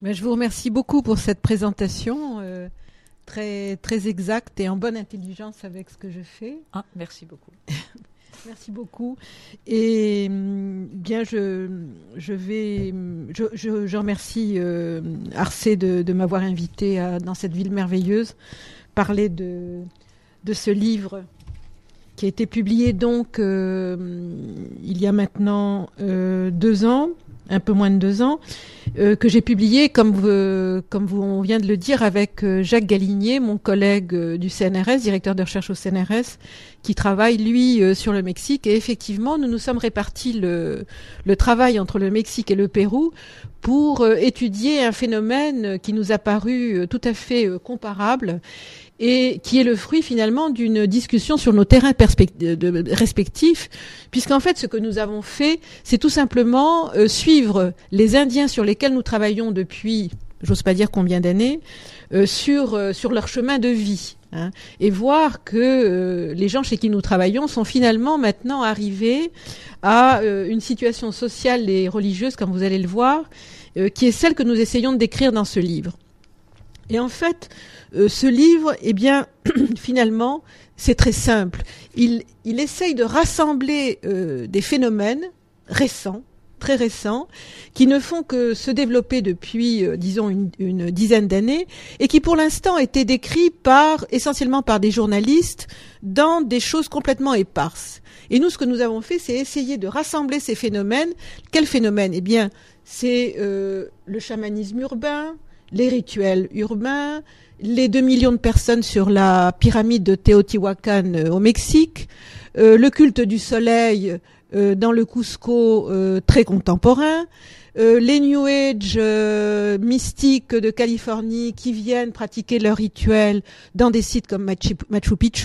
Ben, je vous remercie beaucoup pour cette présentation très, très exacte et en bonne intelligence avec ce que je fais. Ah, merci beaucoup. Merci beaucoup. Et bien, je remercie Arce de m'avoir invité dans cette ville merveilleuse, parler de ce livre qui a été publié donc il y a maintenant 2 ans, un peu moins de 2 ans, que j'ai publié, on vient de le dire, avec Jacques Galinier, mon collègue du CNRS, directeur de recherche au CNRS, qui travaille, lui, sur le Mexique. Et effectivement, nous nous sommes répartis le travail entre le Mexique et le Pérou pour étudier un phénomène qui nous a paru tout à fait comparable et qui est le fruit finalement d'une discussion sur nos terrains respectifs, puisqu'en fait ce que nous avons fait, c'est tout simplement suivre les Indiens sur lesquels nous travaillons depuis, j'ose pas dire combien d'années, sur leur chemin de vie, hein, et voir que les gens chez qui nous travaillons sont finalement maintenant arrivés à une situation sociale et religieuse, comme vous allez le voir, qui est celle que nous essayons de décrire dans ce livre. Et en fait, ce livre, eh bien, finalement, c'est très simple. Il essaye de rassembler des phénomènes récents, très récents, qui ne font que se développer depuis, disons, une dizaine d'années, et qui, pour l'instant, étaient décrits essentiellement par des journalistes dans des choses complètement éparses. Et nous, ce que nous avons fait, c'est essayer de rassembler ces phénomènes. Quels phénomènes ? Eh bien, c'est le chamanisme urbain, les rituels urbains, les 2 millions de personnes sur la pyramide de Teotihuacan au Mexique, le culte du soleil dans le Cusco très contemporain, les New Age mystiques de Californie qui viennent pratiquer leurs rituels dans des sites comme Machu Picchu,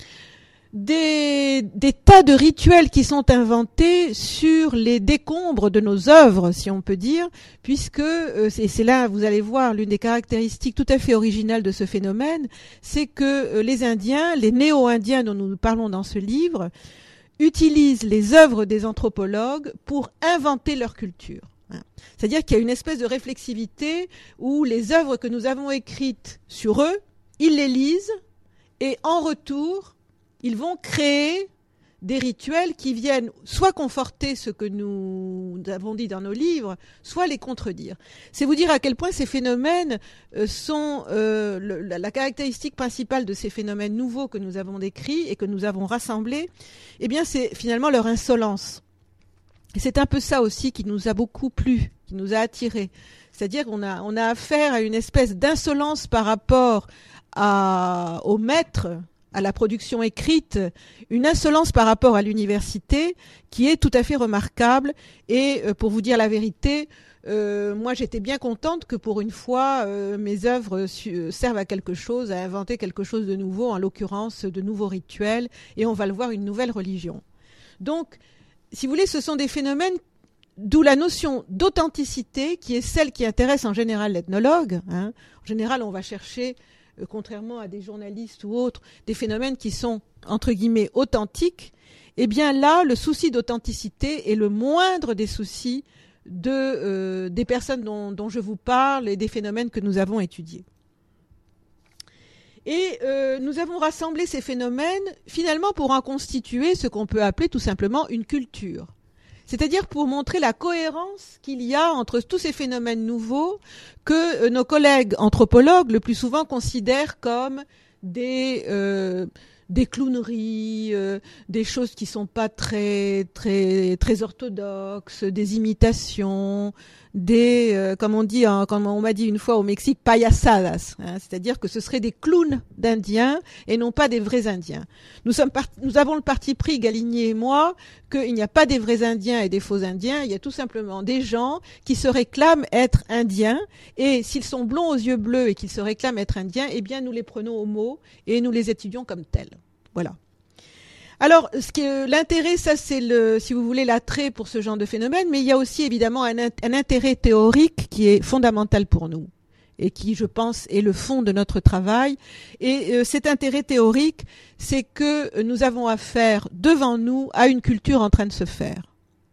des tas de rituels qui sont inventés sur les décombres de nos œuvres, si on peut dire, puisque, c'est là, vous allez voir, l'une des caractéristiques tout à fait originales de ce phénomène, c'est que les Indiens, les néo-Indiens dont nous parlons dans ce livre, utilisent les œuvres des anthropologues pour inventer leur culture. C'est-à-dire qu'il y a une espèce de réflexivité où les œuvres que nous avons écrites sur eux, ils les lisent et en retour, ils vont créer des rituels qui viennent soit conforter ce que nous avons dit dans nos livres, soit les contredire. C'est vous dire à quel point ces phénomènes sont la caractéristique principale de ces phénomènes nouveaux que nous avons décrits et que nous avons rassemblés. Eh bien, c'est finalement leur insolence. Et c'est un peu ça aussi qui nous a beaucoup plu, qui nous a attirés. C'est-à-dire qu'on a affaire à une espèce d'insolence par rapport au maître, à la production écrite, une insolence par rapport à l'université qui est tout à fait remarquable. Et pour vous dire la vérité, moi j'étais bien contente que pour une fois mes œuvres servent à quelque chose, à inventer quelque chose de nouveau, en l'occurrence de nouveaux rituels, et on va le voir, une nouvelle religion. Donc, si vous voulez, ce sont des phénomènes d'où la notion d'authenticité, qui est celle qui intéresse en général l'ethnologue, hein. En général, on va chercher, contrairement à des journalistes ou autres, des phénomènes qui sont, entre guillemets, authentiques. Eh bien là, le souci d'authenticité est le moindre des soucis des personnes dont je vous parle et des phénomènes que nous avons étudiés. Et nous avons rassemblé ces phénomènes, finalement, pour en constituer ce qu'on peut appeler tout simplement une culture. C'est-à-dire pour montrer la cohérence qu'il y a entre tous ces phénomènes nouveaux que nos collègues anthropologues le plus souvent considèrent comme des clowneries, des choses qui sont pas très très très orthodoxes, des imitations, comme on m'a dit une fois au Mexique, payasadas, hein, c'est-à-dire que ce seraient des clowns d'Indiens et non pas des vrais Indiens. Nous avons le parti pris, Galinier et moi, qu'il n'y a pas des vrais Indiens et des faux Indiens, il y a tout simplement des gens qui se réclament être Indiens, et s'ils sont blonds aux yeux bleus et qu'ils se réclament être Indiens, eh bien nous les prenons au mot et nous les étudions comme tels. Voilà. Alors, l'intérêt, ça c'est si vous voulez, l'attrait pour ce genre de phénomène, mais il y a aussi évidemment un intérêt théorique qui est fondamental pour nous et qui, je pense, est le fond de notre travail. Et cet intérêt théorique, c'est que nous avons affaire devant nous à une culture en train de se faire.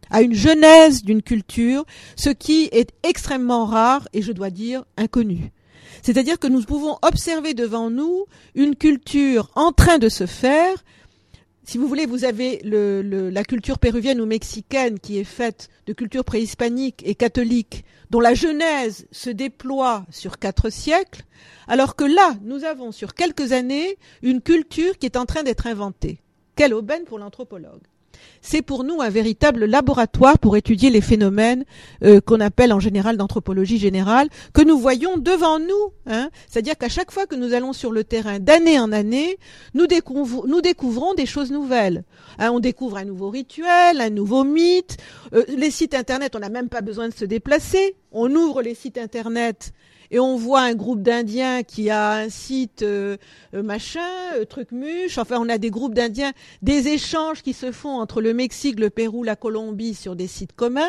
à une genèse d'une culture, ce qui est extrêmement rare et je dois dire inconnu. C'est-à-dire que nous pouvons observer devant nous une culture en train de se faire. Si vous voulez, vous avez la culture péruvienne ou mexicaine qui est faite de culture préhispanique et catholique, dont la genèse se déploie sur 4 siècles, alors que là, nous avons sur quelques années une culture qui est en train d'être inventée. Quelle aubaine pour l'anthropologue! C'est pour nous un véritable laboratoire pour étudier les phénomènes qu'on appelle en général d'anthropologie générale, que nous voyons devant nous. C'est-à-dire qu'à chaque fois que nous allons sur le terrain, d'année en année, nous découvrons des choses nouvelles. On découvre un nouveau rituel, un nouveau mythe. Les sites Internet, on n'a même pas besoin de se déplacer. On ouvre les sites Internet et on voit un groupe d'Indiens qui a un site truc-muche. Enfin, on a des groupes d'Indiens, des échanges qui se font entre le Mexique, le Pérou, la Colombie sur des sites communs.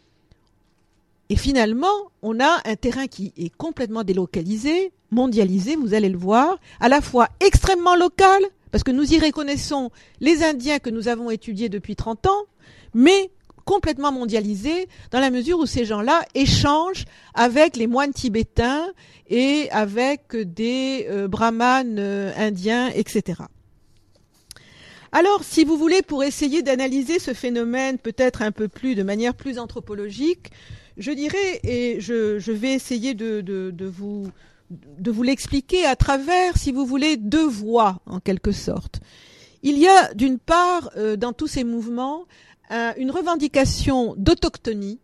Et finalement, on a un terrain qui est complètement délocalisé, mondialisé, vous allez le voir, à la fois extrêmement local, parce que nous y reconnaissons les Indiens que nous avons étudiés depuis 30 ans, mais complètement mondialisé dans la mesure où ces gens-là échangent avec les moines tibétains et avec des brahmanes indiens, etc. Alors, si vous voulez, pour essayer d'analyser ce phénomène peut-être un peu plus, de manière plus anthropologique, je dirais, et je vais essayer de vous l'expliquer à travers, si vous voulez, 2 voies, en quelque sorte. Il y a, d'une part, dans tous ces mouvements, une revendication d'autochtonie,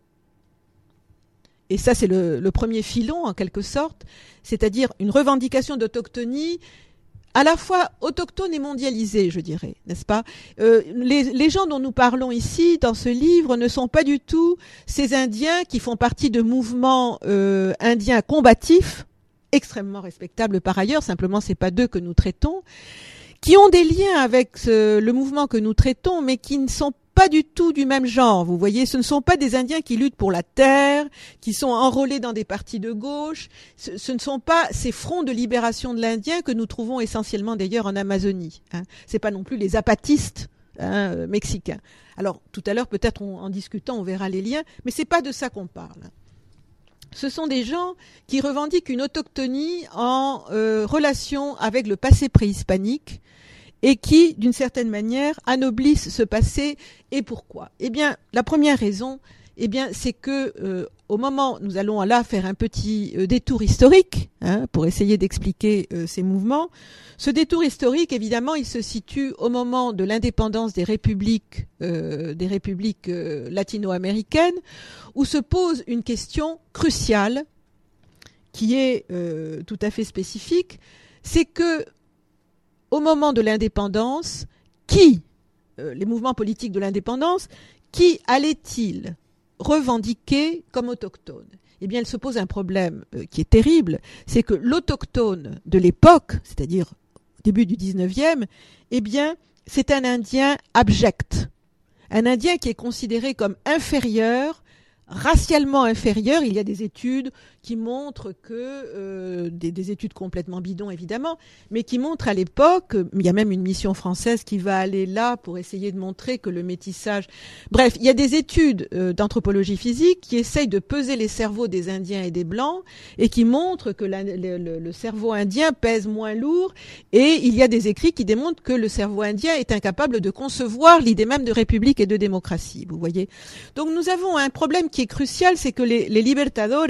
et ça c'est le premier filon en quelque sorte, c'est-à-dire une revendication d'autochtonie à la fois autochtone et mondialisée, je dirais, n'est-ce pas? Les gens dont nous parlons ici, dans ce livre, ne sont pas du tout ces Indiens qui font partie de mouvements indiens combatifs, extrêmement respectables par ailleurs, simplement c'est pas d'eux que nous traitons, qui ont des liens avec le mouvement que nous traitons, mais qui ne sont pas du tout du même genre. Vous voyez, ce ne sont pas des Indiens qui luttent pour la terre, qui sont enrôlés dans des partis de gauche. Ce ne sont pas ces fronts de libération de l'Indien que nous trouvons essentiellement d'ailleurs en Amazonie. C'est pas non plus les zapatistes mexicains. Alors, tout à l'heure, peut-être en discutant, on verra les liens, mais c'est pas de ça qu'on parle. Ce sont des gens qui revendiquent une autochtonie en relation avec le passé préhispanique, et qui, d'une certaine manière, anoblissent ce passé. Et pourquoi? Eh bien, la première raison, eh bien, c'est que au moment, nous allons là faire un petit détour historique pour essayer d'expliquer ces mouvements. Ce détour historique, évidemment, il se situe au moment de l'indépendance des républiques latino-américaines, où se pose une question cruciale, qui est tout à fait spécifique, c'est que au moment de l'indépendance, les mouvements politiques de l'indépendance, qui allait-il revendiquer comme autochtone? Eh bien, il se pose un problème qui est terrible, c'est que l'autochtone de l'époque, c'est-à-dire au début du 19e, eh bien, c'est un Indien abject, un Indien qui est considéré comme inférieur, racialement inférieur. Il y a des études qui montrent que, des études complètement bidons évidemment, mais qui montrent à l'époque, il y a même une mission française qui va aller là pour essayer de montrer que le métissage... Bref, il y a des études d'anthropologie physique qui essayent de peser les cerveaux des Indiens et des Blancs et qui montrent que le cerveau indien pèse moins lourd, et il y a des écrits qui démontrent que le cerveau indien est incapable de concevoir l'idée même de république et de démocratie, vous voyez. Donc nous avons un problème qui est crucial, c'est que les libertadores,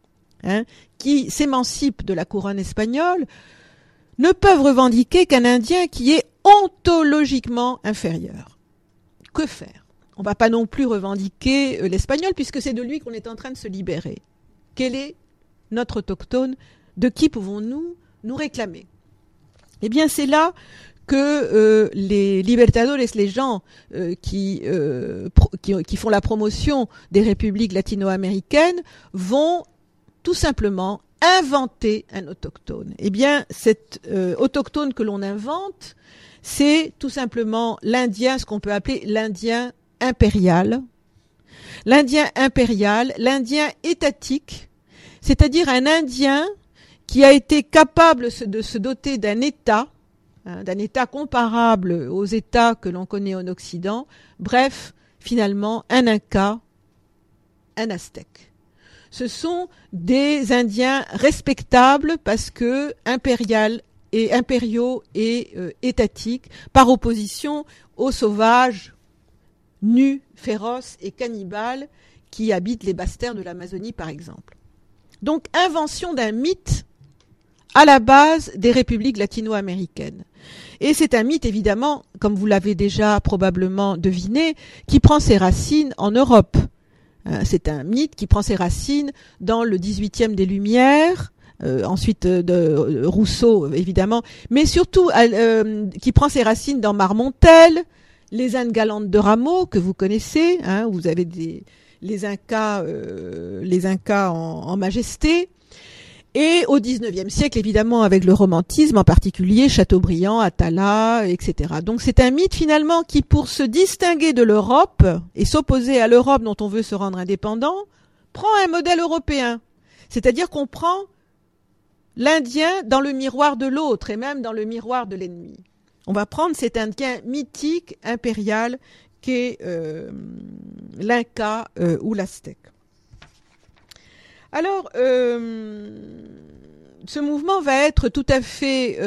qui s'émancipent de la couronne espagnole, ne peuvent revendiquer qu'un Indien qui est ontologiquement inférieur. Que faire? On ne va pas non plus revendiquer l'Espagnol, puisque c'est de lui qu'on est en train de se libérer. Quel est notre autochtone? De qui pouvons-nous nous réclamer? Eh bien, c'est là que les libertadores, les gens qui font la promotion des républiques latino-américaines, vont tout simplement inventer un autochtone. Eh bien, cet autochtone que l'on invente, c'est tout simplement l'Indien, ce qu'on peut appeler l'Indien impérial. L'Indien impérial, l'Indien étatique, c'est-à-dire un Indien qui a été capable de se doter d'un État comparable aux États que l'on connaît en Occident. Bref, finalement un Inca, un Aztèque. Ce sont des Indiens respectables parce que impériaux et étatiques, par opposition aux sauvages, nus, féroces et cannibales qui habitent les basses terres de l'Amazonie, par exemple. Donc, invention d'un mythe à la base des républiques latino-américaines. Et c'est un mythe, évidemment, comme vous l'avez déjà probablement deviné, qui prend ses racines en Europe. C'est un mythe qui prend ses racines dans le 18e des Lumières, ensuite de Rousseau, évidemment, mais surtout qui prend ses racines dans Marmontel, les Indes galantes de Rameau, que vous connaissez, hein, vous avez les Incas en majesté, et au XIXe siècle, évidemment, avec le romantisme, en particulier Chateaubriand, Atala, etc. Donc c'est un mythe, finalement, qui, pour se distinguer de l'Europe et s'opposer à l'Europe dont on veut se rendre indépendant, prend un modèle européen. C'est-à-dire qu'on prend l'Indien dans le miroir de l'autre, et même dans le miroir de l'ennemi. On va prendre cet Indien mythique, impérial, qu'est l'Inca ou l'Aztèque. Alors, ce mouvement va être tout à fait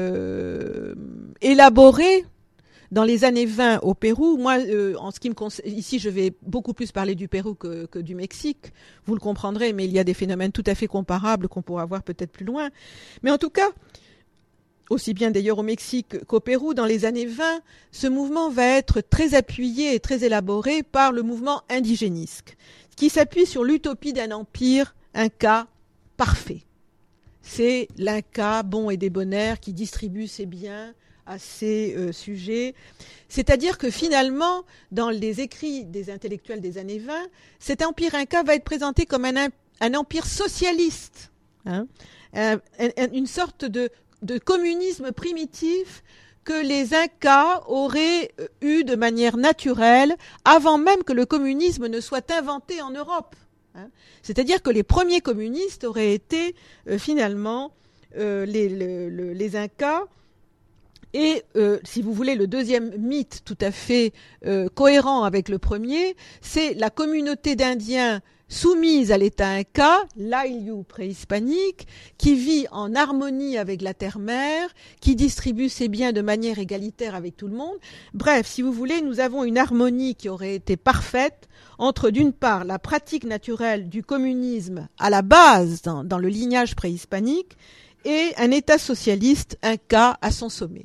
élaboré dans les années 20 au Pérou. Moi, en ce qui me concerne, ici, je vais beaucoup plus parler du Pérou que du Mexique. Vous le comprendrez, mais il y a des phénomènes tout à fait comparables qu'on pourra voir peut-être plus loin. Mais en tout cas, aussi bien d'ailleurs au Mexique qu'au Pérou, dans les années 20, ce mouvement va être très appuyé et très élaboré par le mouvement indigénisque, qui s'appuie sur l'utopie d'un empire inca parfait. C'est l'Inca bon et débonnaire qui distribue ses biens à ses sujets. C'est-à-dire que finalement, dans les écrits des intellectuels des années 20, cet empire inca va être présenté comme un empire socialiste, hein, une sorte de communisme primitif que les Incas auraient eu de manière naturelle avant même que le communisme ne soit inventé en Europe. Hein. C'est-à-dire que les premiers communistes auraient été finalement les Incas. Et si vous voulez, le deuxième mythe tout à fait cohérent avec le premier, c'est la communauté d'Indiens soumise à l'État inca, l'Ayllu préhispanique, qui vit en harmonie avec la terre-mère, qui distribue ses biens de manière égalitaire avec tout le monde. Bref, si vous voulez, nous avons une harmonie qui aurait été parfaite entre, d'une part, la pratique naturelle du communisme à la base dans le lignage préhispanique et un État socialiste inca à son sommet.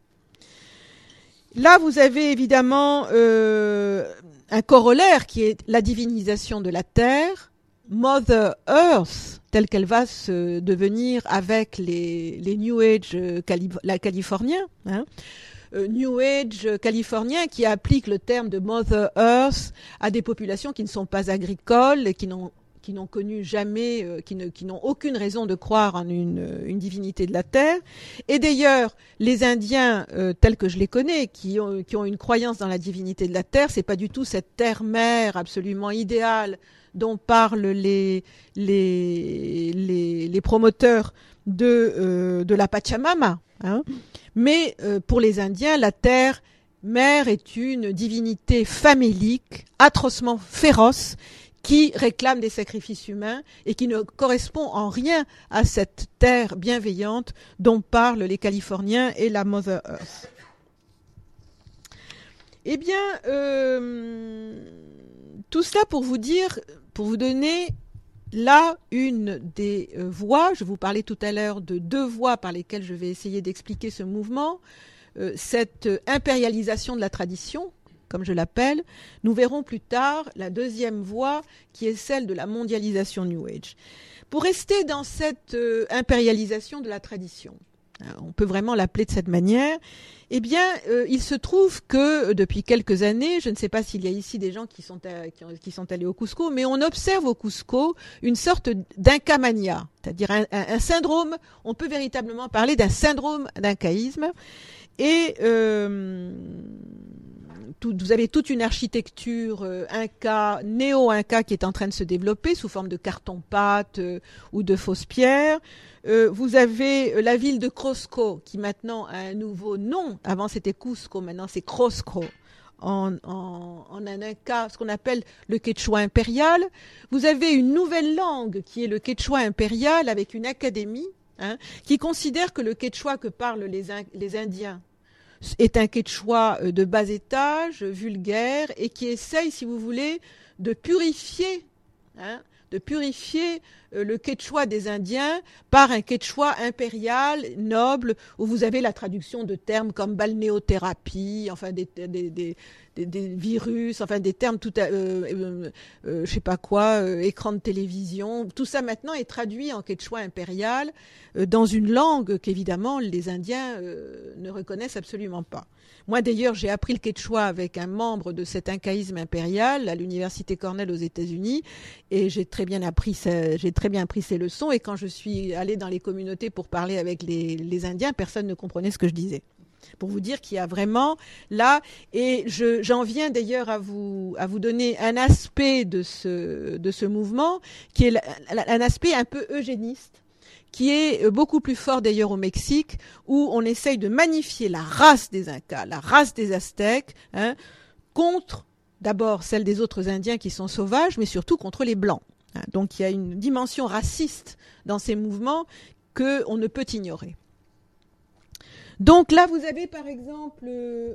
Là, vous avez évidemment un corollaire qui est la divinisation de la Terre, Mother Earth, telle qu'elle va se devenir avec les New Age californiens, hein. New Age californiens qui appliquent le terme de Mother Earth à des populations qui ne sont pas agricoles, qui n'ont connu jamais, qui n'ont aucune raison de croire en une divinité de la terre. Et d'ailleurs, les Indiens, tels que je les connais, qui ont une croyance dans la divinité de la terre, c'est pas du tout cette terre-mère absolument idéale dont parlent les promoteurs de la Pachamama. Hein. Mais pour les Indiens, la terre-mère est une divinité famélique, atrocement féroce, qui réclame des sacrifices humains et qui ne correspond en rien à cette terre bienveillante dont parlent les Californiens et la Mother Earth. Eh bien, tout cela pour vous dire, pour vous donner là une des voies, je vous parlais tout à l'heure de deux voies par lesquelles je vais essayer d'expliquer ce mouvement, cette impérialisation de la tradition, comme je l'appelle. Nous verrons plus tard la deuxième voie qui est celle de la mondialisation New Age. Pour rester dans cette impérialisation de la tradition, on peut vraiment l'appeler de cette manière, eh bien, il se trouve que depuis quelques années, je ne sais pas s'il y a ici des gens qui sont allés au Cusco, mais on observe au Cusco une sorte d'incamania, c'est-à-dire un syndrome, on peut véritablement parler d'un syndrome d'incaïsme, et vous avez toute une architecture inca, néo-inca qui est en train de se développer sous forme de carton-pâte ou de fausses pierres. Vous avez la ville de Crosco qui maintenant a un nouveau nom. Avant c'était Cusco, maintenant c'est Crosco. en un Inca, ce qu'on appelle le quechua impérial. Vous avez une nouvelle langue qui est le quechua impérial avec une académie qui considère que le quechua que parlent les Indiens est un quechua de bas étage, vulgaire, et qui essaye, si vous voulez, de purifier le quechua des Indiens par un quechua impérial, noble, où vous avez la traduction de termes comme balnéothérapie, enfin des virus, enfin des termes tout je sais pas quoi, écran de télévision. Tout ça maintenant est traduit en quechua impérial dans une langue qu'évidemment les Indiens ne reconnaissent absolument pas. Moi d'ailleurs j'ai appris le quechua avec un membre de cet incaïsme impérial à l'université Cornell aux États-Unis et j'ai très bien appris ces leçons, et quand je suis allée dans les communautés pour parler avec les Indiens, personne ne comprenait ce que je disais. Pour vous dire qu'il y a vraiment là, et j'en viens d'ailleurs à vous donner un aspect de ce mouvement qui est un aspect un peu eugéniste, qui est beaucoup plus fort d'ailleurs au Mexique, où on essaye de magnifier la race des Incas, la race des Aztèques, contre d'abord celle des autres Indiens qui sont sauvages, mais surtout contre les Blancs. Donc il y a une dimension raciste dans ces mouvements qu'on ne peut ignorer. Donc là, vous avez par exemple,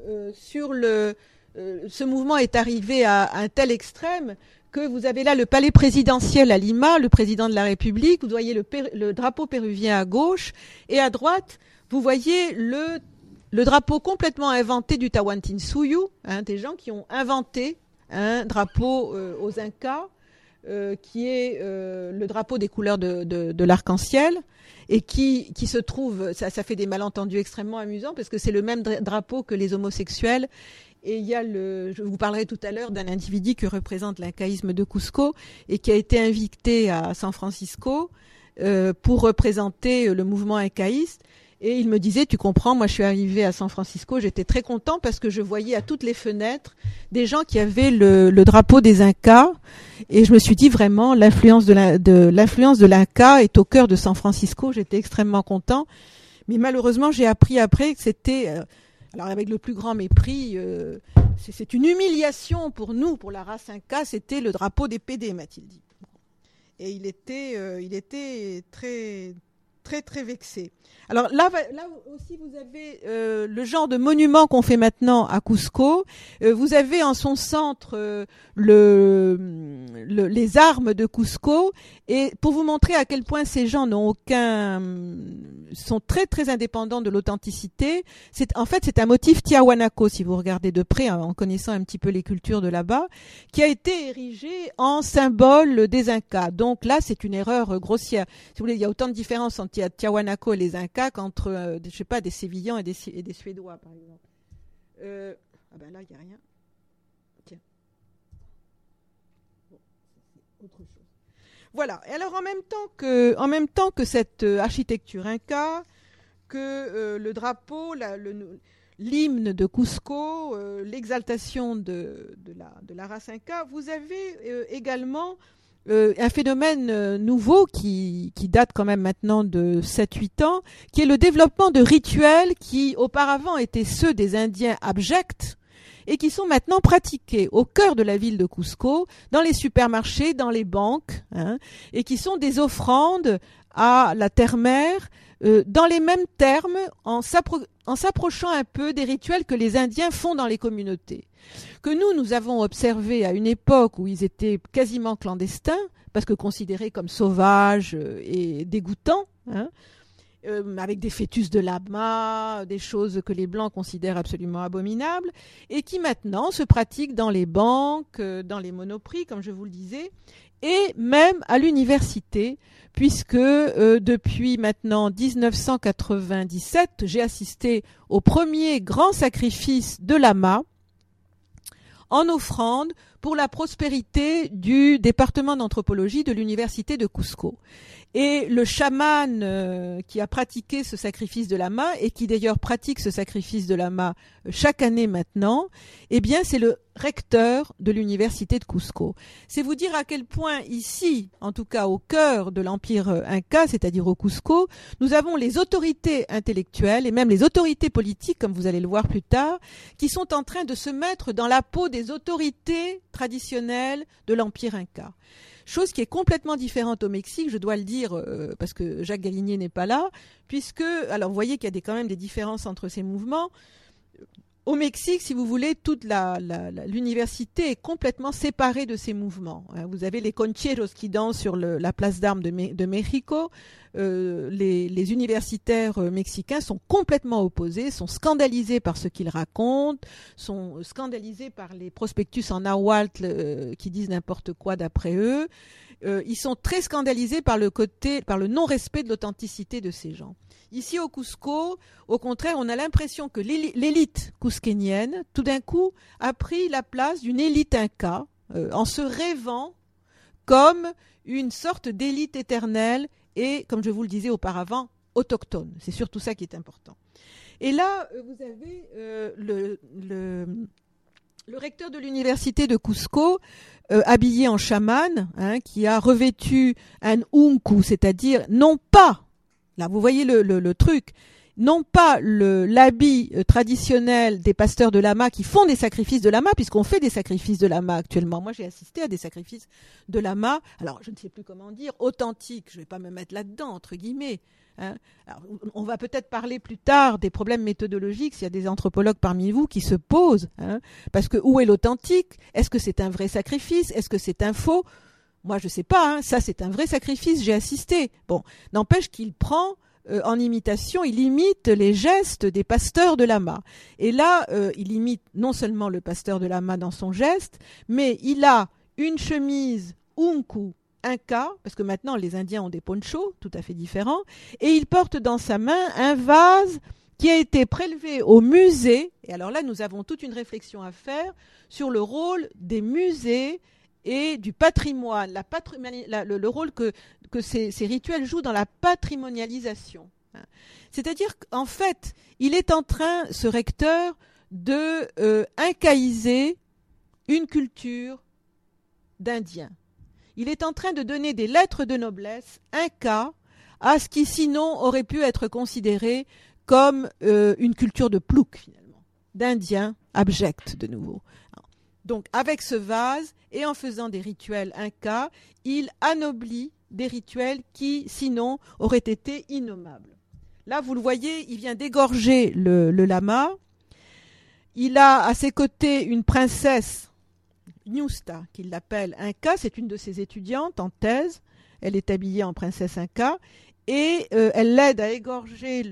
ce mouvement est arrivé à un tel extrême que vous avez là le palais présidentiel à Lima, le président de la République, vous voyez le drapeau péruvien à gauche, et à droite, vous voyez le drapeau complètement inventé du Tawantinsuyu, des gens qui ont inventé un drapeau aux Incas, qui est le drapeau des couleurs de l'arc-en-ciel, et qui se trouve, ça fait des malentendus extrêmement amusants, parce que c'est le même drapeau que les homosexuels. Et il y a je vous parlerai tout à l'heure d'un individu qui représente l'incaïsme de Cusco et qui a été invité à San Francisco pour représenter le mouvement incaïste. Et il me disait, tu comprends, moi je suis arrivé à San Francisco, j'étais très content parce que je voyais à toutes les fenêtres des gens qui avaient le drapeau des Incas, et je me suis dit vraiment l'influence de l'Inca est au cœur de San Francisco. J'étais extrêmement content, mais malheureusement j'ai appris après que c'était alors avec le plus grand mépris, c'est une humiliation pour nous, pour la race Inca, c'était le drapeau des PD, m'a-t-il dit. Et il était très très très vexé. Alors là aussi vous avez le genre de monument qu'on fait maintenant à Cusco. Vous avez en son centre les armes de Cusco, et pour vous montrer à quel point ces gens sont très très indépendants de l'authenticité. C'est un motif Tiahuanaco, si vous regardez de près, en connaissant un petit peu les cultures de là-bas, qui a été érigé en symbole des Incas. Donc là, c'est une erreur grossière. Si vous voulez, il y a autant de différences entre Tiahuanaco et les Incas qu'entre, je sais pas, des Sévillans et des Suédois, par exemple. Ah ben là, il n'y a rien. Tiens. Bon, c'est autre chose. Voilà. Et alors, en même temps que cette architecture inca, que le drapeau, l'hymne de Cusco, l'exaltation de la race inca, vous avez également un phénomène nouveau qui date quand même maintenant de 7-8 ans, qui est le développement de rituels qui auparavant étaient ceux des Indiens abjects et qui sont maintenant pratiqués au cœur de la ville de Cusco, dans les supermarchés, dans les banques, et qui sont des offrandes à la terre-mère, dans les mêmes termes, en s'approchant un peu des rituels que les Indiens font dans les communautés, que nous avons observés à une époque où ils étaient quasiment clandestins, parce que considérés comme sauvages et dégoûtants, avec des fœtus de lama, des choses que les Blancs considèrent absolument abominables, et qui maintenant se pratiquent dans les banques, dans les monoprix, comme je vous le disais, et même à l'université, puisque depuis maintenant 1997, j'ai assisté au premier grand sacrifice de lama en offrande pour la prospérité du département d'anthropologie de l'université de Cusco. Et le chaman qui a pratiqué ce sacrifice de lama, et qui d'ailleurs pratique ce sacrifice de lama chaque année maintenant, eh bien c'est le recteur de l'université de Cusco. C'est vous dire à quel point ici, en tout cas au cœur de l'empire Inca, c'est-à-dire au Cusco, nous avons les autorités intellectuelles et même les autorités politiques, comme vous allez le voir plus tard, qui sont en train de se mettre dans la peau des autorités traditionnelles de l'empire Inca. Chose qui est complètement différente au Mexique, je dois le dire, parce que Jacques Galigné n'est pas là, puisque, alors vous voyez qu'il y a quand même des différences entre ces mouvements. Au Mexique, si vous voulez, toute l'université est complètement séparée de ces mouvements. Vous avez les concheros qui dansent sur la place d'armes de Mexico. Les universitaires mexicains sont complètement opposés, sont scandalisés par ce qu'ils racontent, sont scandalisés par les prospectus en nahuatl qui disent n'importe quoi d'après eux. Ils sont très scandalisés par le non-respect de l'authenticité de ces gens. Ici au Cusco, au contraire, on a l'impression que l'élite cusquénienne, tout d'un coup, a pris la place d'une élite inca, en se rêvant comme une sorte d'élite éternelle et, comme je vous le disais auparavant, autochtone. C'est surtout ça qui est important. Et là, vous avez le recteur de l'université de Cusco, habillé en chaman, qui a revêtu un unku, c'est-à-dire non pas, là vous voyez le truc, non pas l'habit traditionnel des pasteurs de lama qui font des sacrifices de lama, puisqu'on fait des sacrifices de lama actuellement. Moi j'ai assisté à des sacrifices de lama, alors je ne sais plus comment dire, authentiques, je ne vais pas me mettre là-dedans, entre guillemets. Alors, on va peut-être parler plus tard des problèmes méthodologiques s'il y a des anthropologues parmi vous qui se posent, parce que où est l'authentique? Est-ce que c'est un vrai sacrifice? Est-ce que c'est un faux? Moi je sais pas, ça c'est un vrai sacrifice, j'ai assisté. Bon, n'empêche qu'il prend en imitation, il imite les gestes des pasteurs de lama. Et là, il imite non seulement le pasteur de lama dans son geste, mais il a une chemise unku Inca, parce que maintenant les Indiens ont des ponchos tout à fait différents, et il porte dans sa main un vase qui a été prélevé au musée. Et alors là, nous avons toute une réflexion à faire sur le rôle des musées et du patrimoine, le rôle que ces rituels jouent dans la patrimonialisation. C'est-à-dire qu'en fait, il est en train, ce recteur, de incaïser une culture d'Indiens. Il est en train de donner des lettres de noblesse inca à ce qui sinon aurait pu être considéré comme une culture de plouc, finalement, d'Indiens abjects de nouveau. Donc avec ce vase et en faisant des rituels incas, il anoblit des rituels qui sinon auraient été innommables. Là vous le voyez, il vient d'égorger le lama. Il a à ses côtés une princesse Ñusta, qu'il l'appelle Inca, c'est une de ses étudiantes en thèse, elle est habillée en princesse Inca, et elle l'aide à égorger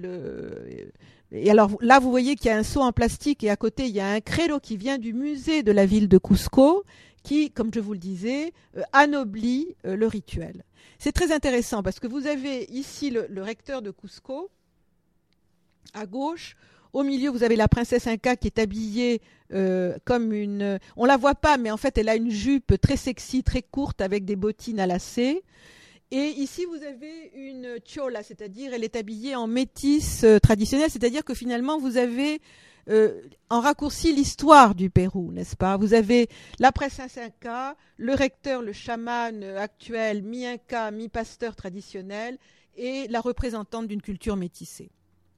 Et alors là, vous voyez qu'il y a un seau en plastique, et à côté, il y a un credo qui vient du musée de la ville de Cusco, qui, comme je vous le disais, anoblit le rituel. C'est très intéressant, parce que vous avez ici le recteur de Cusco, à gauche. Au milieu, vous avez la princesse Inca qui est habillée comme une... On la voit pas, mais en fait, elle a une jupe très sexy, très courte, avec des bottines à lacets. Et ici, vous avez une chola, c'est-à-dire elle est habillée en métisse traditionnelle, c'est-à-dire que finalement, vous avez en raccourci l'histoire du Pérou, n'est-ce pas? Vous avez la princesse Inca, le recteur, le chaman actuel, mi-Inca, mi-pasteur traditionnel, et la représentante d'une culture métissée.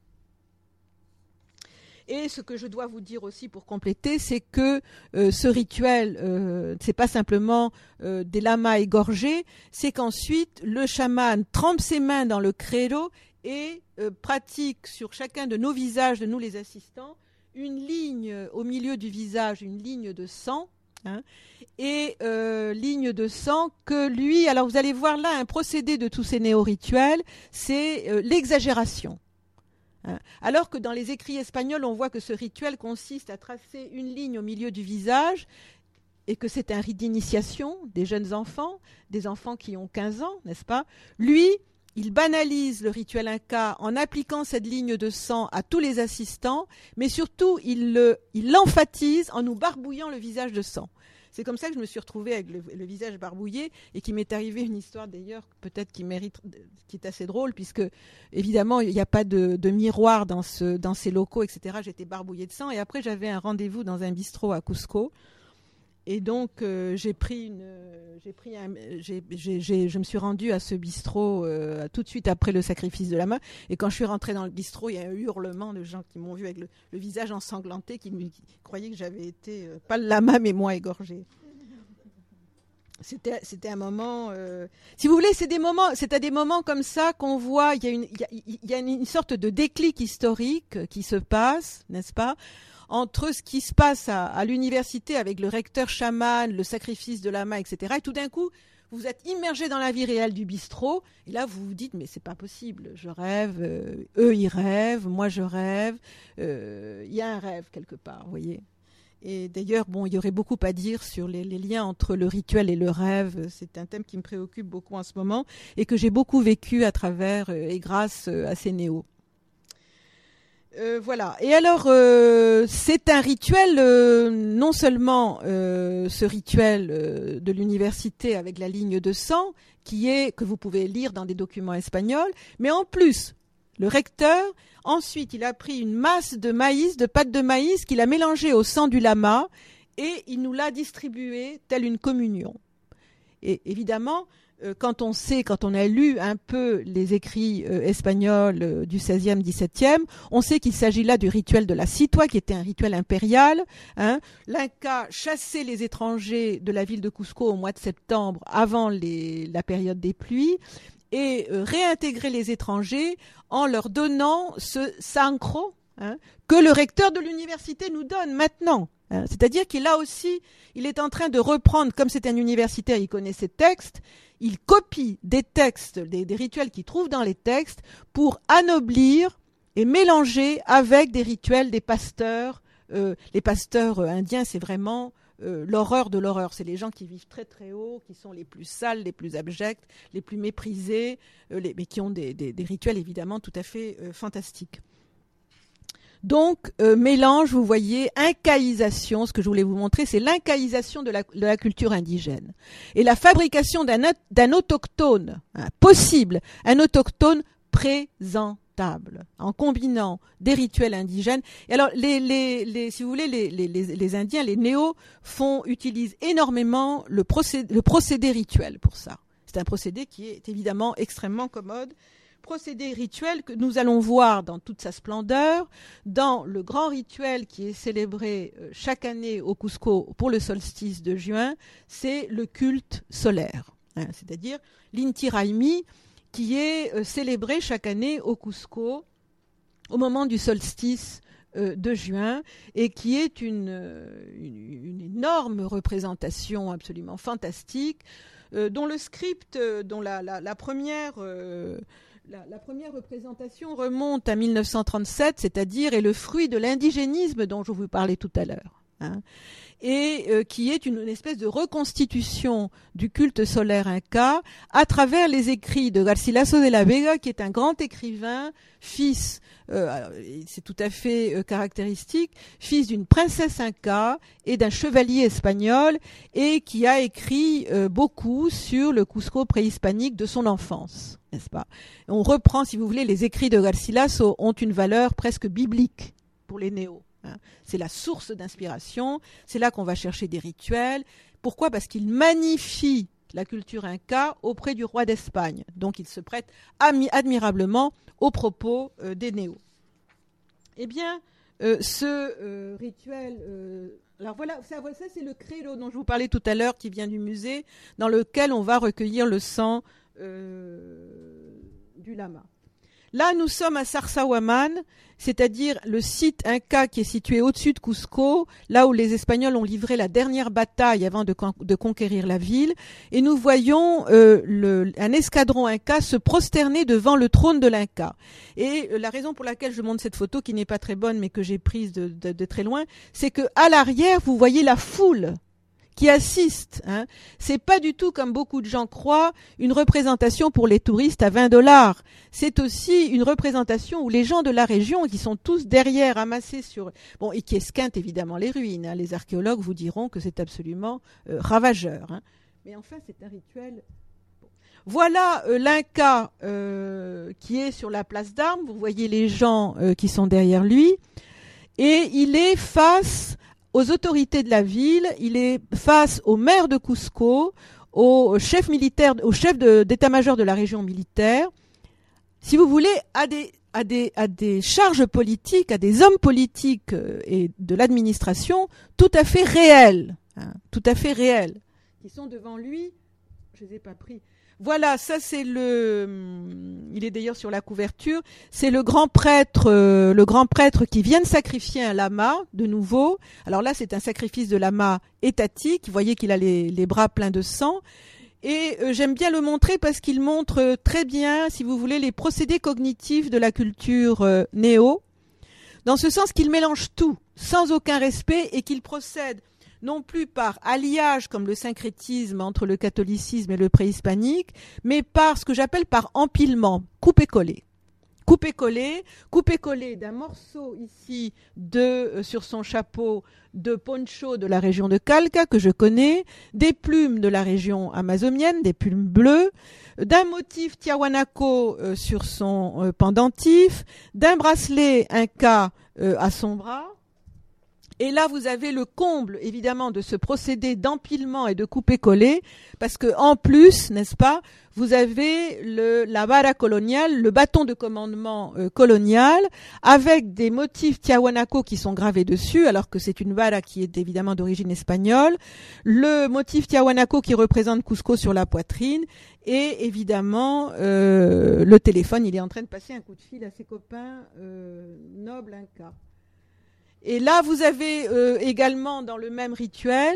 Et ce que je dois vous dire aussi pour compléter, c'est que ce rituel, c'est pas simplement des lamas égorgés, c'est qu'ensuite le chaman trempe ses mains dans le credo et pratique sur chacun de nos visages, de nous les assistants, une ligne au milieu du visage, une ligne de sang, et ligne de sang que lui, alors vous allez voir là un procédé de tous ces néo-rituels, c'est l'exagération. Alors que dans les écrits espagnols, on voit que ce rituel consiste à tracer une ligne au milieu du visage et que c'est un rite d'initiation des jeunes enfants, des enfants qui ont 15 ans, n'est-ce pas? Lui, il banalise le rituel inca en appliquant cette ligne de sang à tous les assistants, mais surtout, il l'emphatise en nous barbouillant le visage de sang. c'est comme ça que je me suis retrouvée avec le visage barbouillé et qu'il m'est arrivé une histoire d'ailleurs peut-être qui est assez drôle puisque évidemment il n'y a pas de miroir dans ces locaux, etc. J'étais barbouillée de sang et après j'avais un rendez-vous dans un bistrot à Cusco. Et donc, je me suis rendue à ce bistrot tout de suite après le sacrifice de lama. Et quand je suis rentrée dans le bistrot, il y a un hurlement de gens qui m'ont vu avec le visage ensanglanté, qui croyaient que j'avais été, pas le lama, mais moi égorgée. C'était un moment. Si vous voulez, c'est à des moments comme ça qu'on voit. Il y a une sorte de déclic historique qui se passe, n'est-ce pas, entre ce qui se passe à l'université avec le recteur chaman, le sacrifice de lama, etc. Et tout d'un coup, vous êtes immergé dans la vie réelle du bistrot. Et là, vous vous dites, mais c'est pas possible. Je rêve, eux, ils rêvent, moi, je rêve. Il y a un rêve quelque part, vous voyez. Et d'ailleurs, bon, il y aurait beaucoup à dire sur les liens entre le rituel et le rêve. C'est un thème qui me préoccupe beaucoup en ce moment et que j'ai beaucoup vécu à travers et grâce à ces néos. Voilà. Et alors, c'est un rituel, non seulement ce rituel de l'université avec la ligne de sang, que vous pouvez lire dans des documents espagnols, mais en plus, le recteur, ensuite, il a pris une masse de maïs, de pâte de maïs, qu'il a mélangée au sang du lama, et il nous l'a distribuée telle une communion. Et évidemment, quand on a lu un peu les écrits espagnols du XVIe, XVIIe, on sait qu'il s'agit là du rituel de la citoie, qui était un rituel impérial. L'Inca chassait les étrangers de la ville de Cusco au mois de septembre, avant la période des pluies, et réintégrer les étrangers en leur donnant ce sancro que le recteur de l'université nous donne maintenant. C'est-à-dire qu'il là aussi, il est en train de reprendre, comme c'est un universitaire, il connaît ses textes, il copie des textes, des rituels qu'il trouve dans les textes pour anoblir et mélanger avec des rituels des pasteurs. Les pasteurs indiens, c'est vraiment l'horreur de l'horreur. C'est les gens qui vivent très très haut, qui sont les plus sales, les plus abjects, les plus méprisés, mais qui ont des rituels évidemment tout à fait fantastiques. Donc, mélange, vous voyez, incaïsation, ce que je voulais vous montrer, c'est l'incaïsation de la culture indigène. Et la fabrication d'un autochtone possible, un autochtone présentable, en combinant des rituels indigènes. Et alors, si vous voulez, les Indiens, les néos, utilisent énormément le procédé rituel pour ça. C'est un procédé qui est évidemment extrêmement commode. Procédé rituel que nous allons voir dans toute sa splendeur, dans le grand rituel qui est célébré chaque année au Cusco pour le solstice de juin, c'est le culte solaire, c'est-à-dire l'Inti Raymi qui est célébré chaque année au Cusco au moment du solstice de juin et qui est une énorme représentation absolument fantastique dont le script, dont la première représentation remonte à 1937, c'est-à-dire est le fruit de l'indigénisme dont je vous parlais tout à l'heure, et qui est une espèce de reconstitution du culte solaire inca à travers les écrits de Garcilaso de la Vega, qui est un grand écrivain, fils, c'est tout à fait caractéristique, fils d'une princesse inca et d'un chevalier espagnol, et qui a écrit beaucoup sur le Cusco préhispanique de son enfance, n'est-ce pas? On reprend, si vous voulez, les écrits de Garcilaso ont une valeur presque biblique pour les néos. C'est la source d'inspiration, c'est là qu'on va chercher des rituels. Pourquoi ? Parce qu'il magnifie la culture inca auprès du roi d'Espagne. Donc il se prête admirablement aux propos des néos. Eh bien, ce rituel... alors voilà, ça c'est le credo dont je vous parlais tout à l'heure qui vient du musée, dans lequel on va recueillir le sang du lama. Là, nous sommes à Sarsahuaman, c'est-à-dire le site inca qui est situé au-dessus de Cusco, là où les Espagnols ont livré la dernière bataille avant de conquérir la ville. Et nous voyons un escadron inca se prosterner devant le trône de l'inca. Et la raison pour laquelle je montre cette photo, qui n'est pas très bonne, mais que j'ai prise de très loin, c'est que à l'arrière, vous voyez la foule. qui assistent. Hein. C'est pas du tout, comme beaucoup de gens croient, une représentation pour les touristes à $20. C'est aussi une représentation où les gens de la région, qui sont tous derrière, amassés sur... Bon, et qui esquintent évidemment les ruines. Hein. Les archéologues vous diront que c'est absolument ravageur. Hein. Mais enfin, c'est un rituel... Voilà l'Inca qui est sur la place d'Armes. Vous voyez les gens qui sont derrière lui. Et il est face aux autorités de la ville, il est face au maire de Cusco, au chef militaire, au chef d'état-major de la région militaire, si vous voulez, à des charges politiques, à des hommes politiques et de l'administration tout à fait réels, hein, tout à fait réels, qui sont devant lui. Je les ai pas pris. Voilà, ça c'est il est d'ailleurs sur la couverture, c'est le grand prêtre qui vient de sacrifier un lama, de nouveau. Alors là, c'est un sacrifice de lama étatique. Vous voyez qu'il a les bras pleins de sang. Et j'aime bien le montrer parce qu'il montre très bien, si vous voulez, les procédés cognitifs de la culture néo, dans ce sens qu'il mélange tout, sans aucun respect, et qu'il procède non plus par alliage comme le syncrétisme entre le catholicisme et le préhispanique, mais par ce que j'appelle par empilement, couper-coller. Couper-coller d'un morceau ici sur son chapeau de poncho de la région de Calca, que je connais, des plumes de la région amazonienne, des plumes bleues, d'un motif tiahuanaco sur son pendentif, d'un bracelet inca à son bras. Et là, vous avez le comble, évidemment, de ce procédé d'empilement et de couper-coller, parce que en plus, n'est-ce pas, vous avez la vara coloniale, le bâton de commandement colonial, avec des motifs tiahuanaco qui sont gravés dessus, alors que c'est une vara qui est évidemment d'origine espagnole, le motif tiahuanaco qui représente Cusco sur la poitrine, et évidemment, le téléphone, il est en train de passer un coup de fil à ses copains nobles incas. Et là, vous avez également dans le même rituel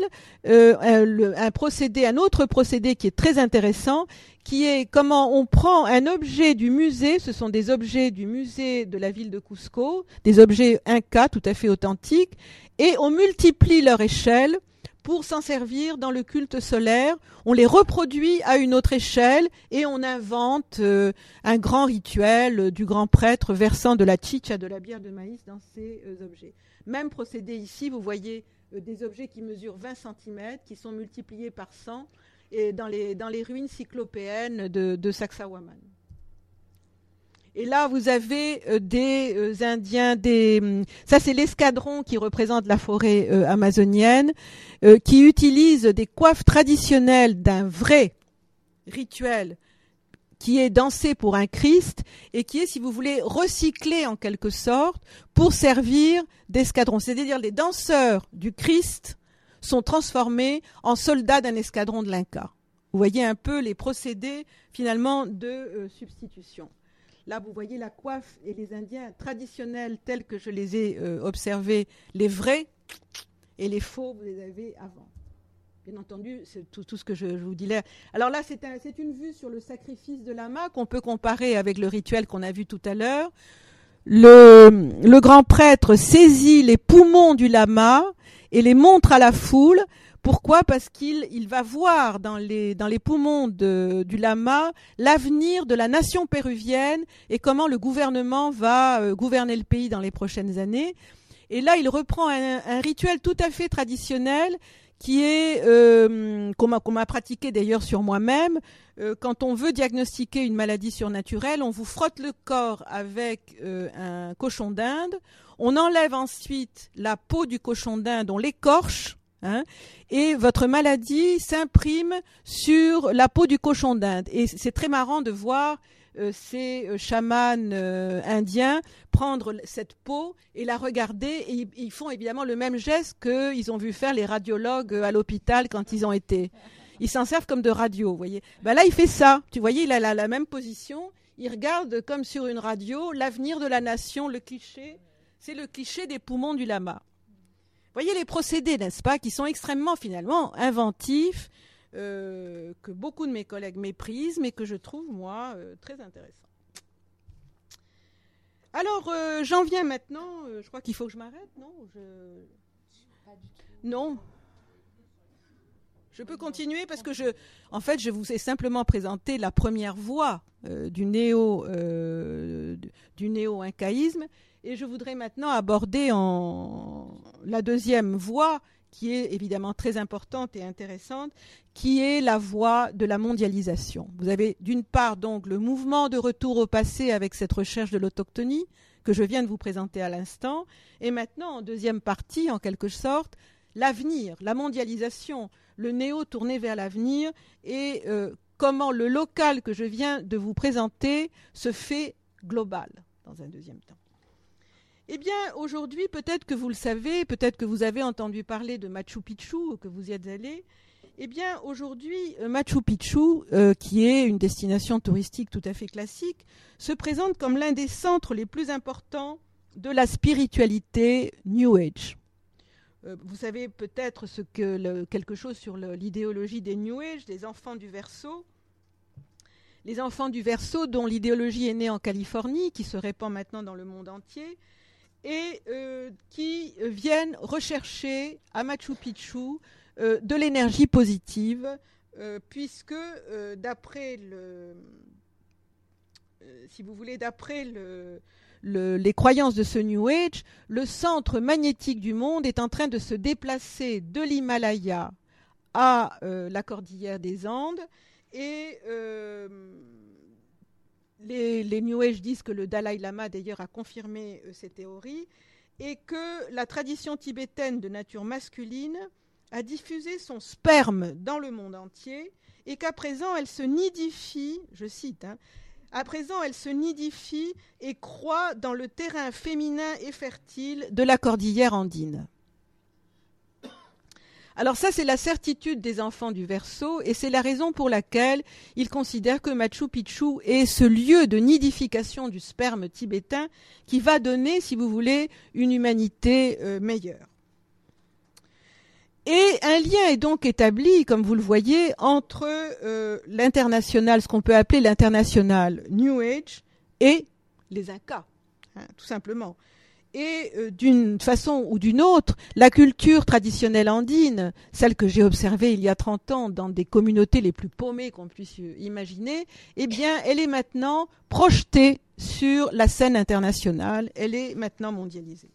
un autre procédé qui est très intéressant, qui est comment on prend un objet du musée, ce sont des objets du musée de la ville de Cusco, des objets incas tout à fait authentiques, et on multiplie leur échelle pour s'en servir dans le culte solaire. On les reproduit à une autre échelle et on invente un grand rituel du grand prêtre versant de la chicha, de la bière de maïs dans ces objets. Même procédé ici, vous voyez des objets qui mesurent 20 cm, qui sont multipliés par 100 et dans les ruines cyclopéennes de Sacsayhuamán. Et là, vous avez des Indiens, ça c'est l'escadron qui représente la forêt amazonienne, qui utilise des coiffes traditionnelles d'un vrai rituel qui est dansé pour un Christ et qui est, si vous voulez, recyclé en quelque sorte pour servir d'escadron. C'est-à-dire les danseurs du Christ sont transformés en soldats d'un escadron de l'Inca. Vous voyez un peu les procédés finalement de substitution. Là, vous voyez la coiffe et les Indiens traditionnels tels que je les ai observés, les vrais et les faux, vous les avez avant. Bien entendu, c'est tout ce que je vous dis là. Alors là, c'est une vue sur le sacrifice de lama qu'on peut comparer avec le rituel qu'on a vu tout à l'heure. Le grand prêtre saisit les poumons du lama et les montre à la foule. Pourquoi ? Parce qu'il va voir dans les poumons du lama l'avenir de la nation péruvienne et comment le gouvernement va gouverner le pays dans les prochaines années. Et là, il reprend un rituel tout à fait traditionnel qui est qu'on m'a pratiqué d'ailleurs sur moi-même. Quand on veut diagnostiquer une maladie surnaturelle, on vous frotte le corps avec un cochon d'Inde. On enlève ensuite la peau du cochon d'Inde, on l'écorche. Hein, et votre maladie s'imprime sur la peau du cochon d'Inde. Et c'est très marrant de voir ces chamans indiens prendre cette peau et la regarder. Et ils font évidemment le même geste qu'ils ont vu faire les radiologues à l'hôpital quand ils ont été. Ils s'en servent comme de radio, vous voyez. Ben là, il fait ça. Tu voyez, il a la même position. Il regarde comme sur une radio l'avenir de la nation, le cliché. C'est le cliché des poumons du lama. Vous voyez les procédés, n'est-ce pas, qui sont extrêmement, finalement, inventifs, que beaucoup de mes collègues méprisent, mais que je trouve, moi, très intéressants. Alors, j'en viens maintenant, je crois qu'il faut que je m'arrête, non ? Non. Je peux continuer parce que en fait, je vous ai simplement présenté la première voie du néo-incaïsme, et je voudrais maintenant aborder la deuxième voie, qui est évidemment très importante et intéressante, qui est la voie de la mondialisation. Vous avez d'une part donc le mouvement de retour au passé avec cette recherche de l'autochtonie que je viens de vous présenter à l'instant, et maintenant en deuxième partie, en quelque sorte, l'avenir, la mondialisation, le néo tourné vers l'avenir, et comment le local que je viens de vous présenter se fait global dans un deuxième temps. Eh bien, aujourd'hui, peut-être que vous le savez, peut-être que vous avez entendu parler de Machu Picchu, que vous y êtes allé. Eh bien, aujourd'hui, Machu Picchu, qui est une destination touristique tout à fait classique, se présente comme l'un des centres les plus importants de la spiritualité New Age. Vous savez peut-être quelque chose sur l'idéologie des New Age, des enfants du Verseau. Les enfants du Verseau, dont l'idéologie est née en Californie, qui se répand maintenant dans le monde entier, et qui viennent rechercher à Machu Picchu de l'énergie positive, puisque d'après les croyances de ce New Age, le centre magnétique du monde est en train de se déplacer de l'Himalaya à la cordillère des Andes, et les New Age disent que le Dalai Lama d'ailleurs a confirmé ces théories, et que la tradition tibétaine de nature masculine a diffusé son sperme dans le monde entier, et qu'à présent elle se nidifie, je cite, à présent elle se nidifie et croît dans le terrain féminin et fertile de la cordillère andine. Alors ça, c'est la certitude des enfants du Verseau, et c'est la raison pour laquelle ils considèrent que Machu Picchu est ce lieu de nidification du sperme tibétain qui va donner, si vous voulez, une humanité meilleure. Et un lien est donc établi, comme vous le voyez, entre l'international, ce qu'on peut appeler l'international New Age, et les Incas, tout simplement. Et d'une façon ou d'une autre, la culture traditionnelle andine, celle que j'ai observée il y a 30 ans dans des communautés les plus paumées qu'on puisse imaginer, eh bien, elle est maintenant projetée sur la scène internationale, elle est maintenant mondialisée.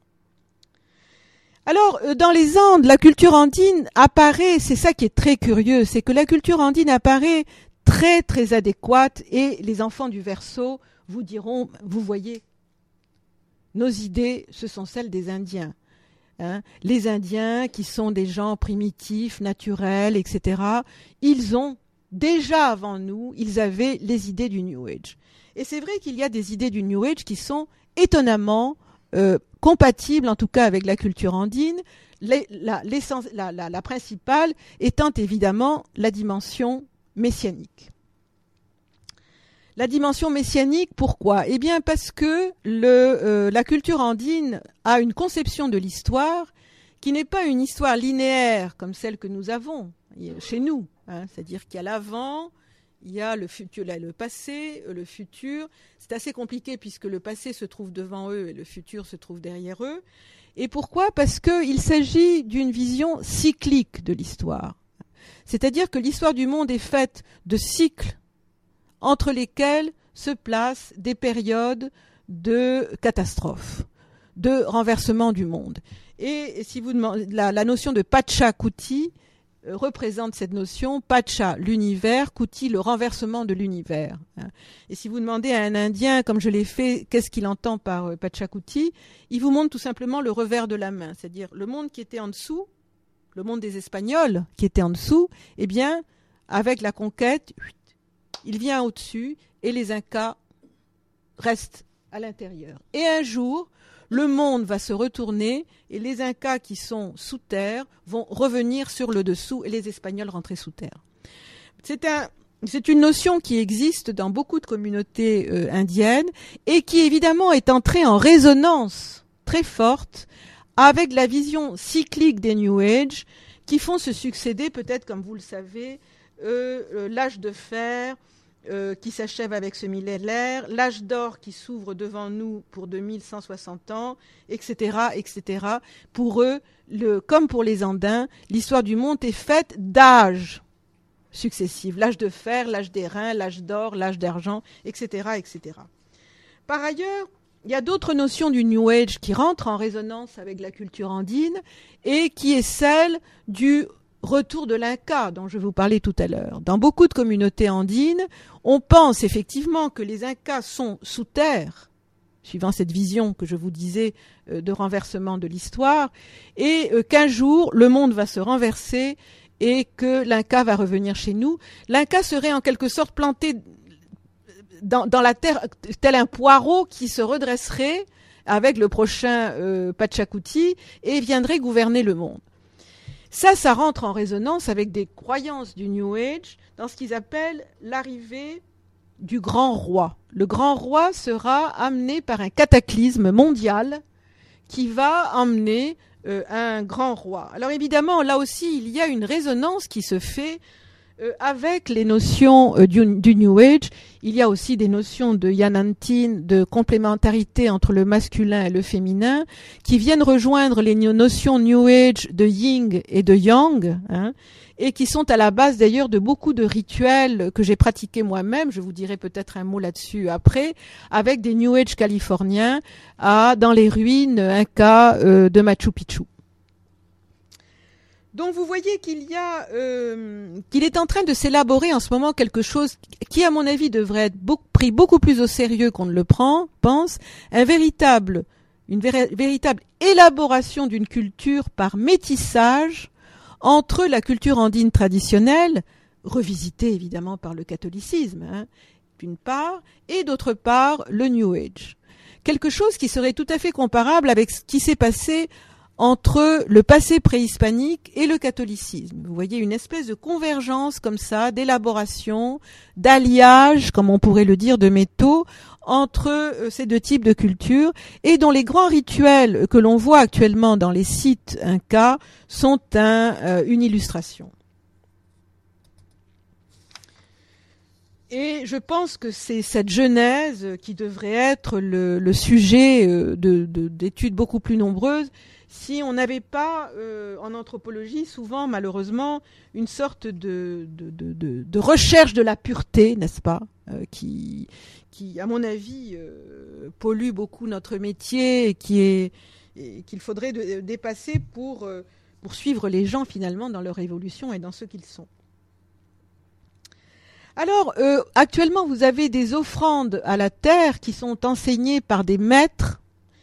Alors, dans les Andes, la culture andine apparaît, c'est ça qui est très curieux, c'est que la culture andine apparaît très très adéquate, et les enfants du Verseau vous diront, vous voyez, nos idées, ce sont celles des Indiens. Les Indiens, qui sont des gens primitifs, naturels, etc., ils ont, déjà avant nous, ils avaient les idées du New Age. Et c'est vrai qu'il y a des idées du New Age qui sont étonnamment compatibles, en tout cas avec la culture andine, la principale étant évidemment la dimension messianique. La dimension messianique, pourquoi ? Eh bien parce que la culture andine a une conception de l'histoire qui n'est pas une histoire linéaire comme celle que nous avons chez nous. C'est-à-dire qu'il y a l'avant, il y a le futur, le passé, le futur. C'est assez compliqué puisque le passé se trouve devant eux et le futur se trouve derrière eux. Et pourquoi ? Parce qu'il s'agit d'une vision cyclique de l'histoire. C'est-à-dire que l'histoire du monde est faite de cycles entre lesquels se placent des périodes de catastrophes, de renversement du monde. Et si vous demandez, la notion de Pachacuti représente cette notion, Pacha, l'univers, Kuti, le renversement de l'univers. Et si vous demandez à un Indien, comme je l'ai fait, qu'est-ce qu'il entend par Pachacuti, il vous montre tout simplement le revers de la main, c'est-à-dire le monde qui était en dessous, le monde des Espagnols qui était en dessous, eh bien, avec la conquête, il vient au-dessus et les Incas restent à l'intérieur. Et un jour, le monde va se retourner et les Incas qui sont sous terre vont revenir sur le dessous et les Espagnols rentrer sous terre. C'est une notion qui existe dans beaucoup de communautés indiennes et qui évidemment est entrée en résonance très forte avec la vision cyclique des New Age qui font se succéder, peut-être comme vous le savez, l'âge de fer, qui s'achève avec ce millénaire, l'âge d'or qui s'ouvre devant nous pour 2160 ans, etc., etc. Pour eux, comme pour les Andins, l'histoire du monde est faite d'âges successifs. L'âge de fer, l'âge d'airain, l'âge d'or, l'âge d'argent, etc., etc. Par ailleurs, il y a d'autres notions du New Age qui rentrent en résonance avec la culture andine et qui est celle du retour de l'Inca dont je vous parlais tout à l'heure. Dans beaucoup de communautés andines, on pense effectivement que les Incas sont sous terre, suivant cette vision que je vous disais de renversement de l'histoire, et qu'un jour le monde va se renverser et que l'Inca va revenir chez nous. L'Inca serait en quelque sorte planté dans la terre tel un poireau qui se redresserait avec le prochain Pachacuti et viendrait gouverner le monde. Ça rentre en résonance avec des croyances du New Age dans ce qu'ils appellent l'arrivée du grand roi. Le grand roi sera amené par un cataclysme mondial qui va emmener un grand roi. Alors évidemment, là aussi, il y a une résonance qui se fait avec les notions du New Age. Il y a aussi des notions de Yanantin, de complémentarité entre le masculin et le féminin, qui viennent rejoindre les notions New Age de Yin et de Yang, et qui sont à la base d'ailleurs de beaucoup de rituels que j'ai pratiqués moi-même. Je vous dirai peut-être un mot là-dessus après, avec des New Age californiens dans les ruines Incas de Machu Picchu. Donc vous voyez qu'il est en train de s'élaborer en ce moment quelque chose qui, à mon avis, devrait être pris beaucoup plus au sérieux qu'on ne le pense, une véritable élaboration d'une culture par métissage entre la culture andine traditionnelle, revisitée évidemment par le catholicisme, d'une part, et d'autre part le New Age. Quelque chose qui serait tout à fait comparable avec ce qui s'est passé entre le passé préhispanique et le catholicisme. Vous voyez une espèce de convergence comme ça, d'élaboration, d'alliage, comme on pourrait le dire, de métaux entre ces deux types de cultures, et dont les grands rituels que l'on voit actuellement dans les sites incas sont une illustration. Et je pense que c'est cette genèse qui devrait être le sujet d'études beaucoup plus nombreuses, si on n'avait pas, en anthropologie, souvent, malheureusement, une sorte de recherche de la pureté, n'est-ce pas, qui, à mon avis, pollue beaucoup notre métier et qu'il faudrait dépasser pour suivre les gens, finalement, dans leur évolution et dans ce qu'ils sont. Alors, actuellement, vous avez des offrandes à la terre qui sont enseignées par des maîtres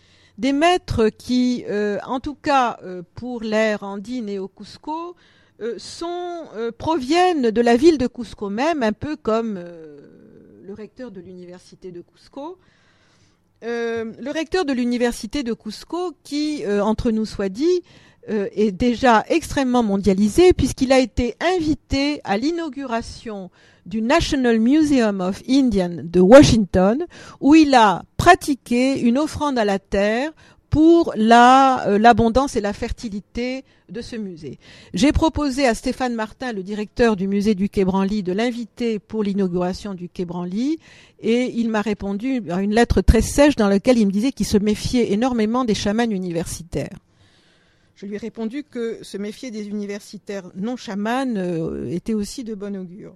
qui, en tout cas pour l'ère andine et au Cusco, proviennent de la ville de Cusco même, un peu comme le recteur de l'université de Cusco. Le recteur de l'université de Cusco, qui, entre nous soit dit, est déjà extrêmement mondialisé, puisqu'il a été invité à l'inauguration du National Museum of Indian de Washington, où il a pratiqué une offrande à la terre pour l'abondance et la fertilité de ce musée. J'ai proposé à Stéphane Martin, le directeur du musée du Quai Branly, de l'inviter pour l'inauguration du Quai Branly, et il m'a répondu à une lettre très sèche dans laquelle il me disait qu'il se méfiait énormément des chamans universitaires. Je lui ai répondu que se méfier des universitaires non chamans était aussi de bon augure.